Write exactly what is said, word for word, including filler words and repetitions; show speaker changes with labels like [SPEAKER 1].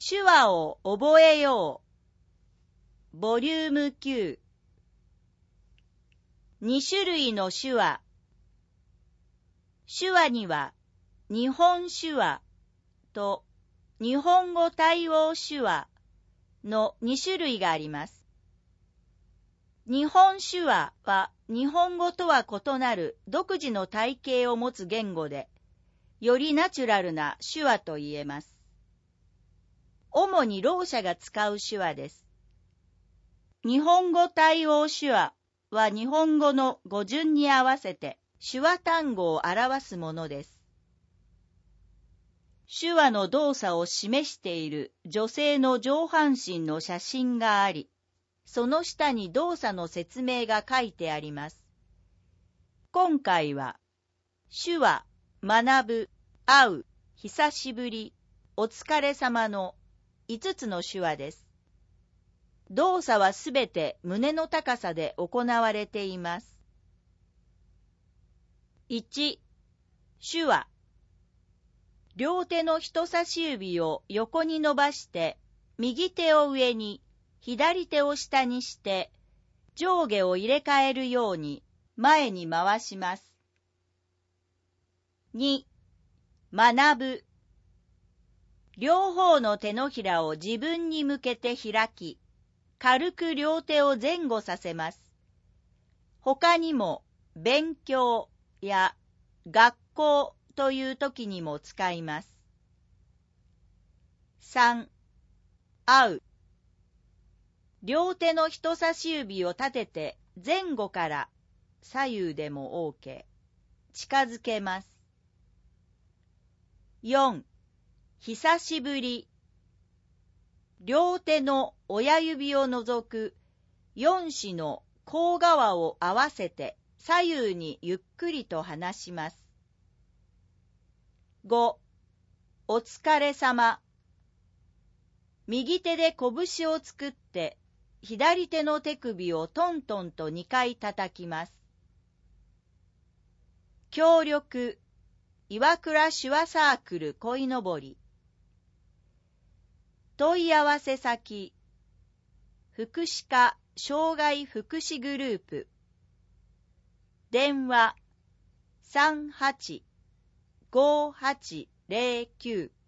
[SPEAKER 1] 手話を覚えよう。ボリュームきゅう。に種類の手話。手話には日本手話と日本語対応手話のに種類があります。日本手話は日本語とは異なる独自の体系を持つ言語で、よりナチュラルな手話と言えます。主にろう者が使う手話です。日本語対応手話は日本語の語順に合わせて手話単語を表すものです。手話の動作を示している女性の上半身の写真があり、その下に動作の説明が書いてあります。今回は、手話、学ぶ、会う、久しぶり、お疲れ様のいつつの手話です。動作はすべて胸の高さで行われています。いち、手話。両手の人差し指を横に伸ばして、右手を上に、左手を下にして、上下を入れ替えるように前に回します。に、学ぶ。両方の手のひらを自分に向けて開き、軽く両手を前後させます。他にも、勉強や学校という時にも使います。さん、会う。両手の人差し指を立てて前後から左右でも OK。近づけます。よん、久しぶり。両手の親指を除くよん指の甲側を合わせて左右にゆっくりと離します。ご、お疲れ様。右手で拳を作って左手の手首をトントンとにかい叩きます。協力、岩倉手話サークルこいのぼり。問い合わせ先、福祉課障害福祉グループ。電話、さんはちごーはちゼロきゅう。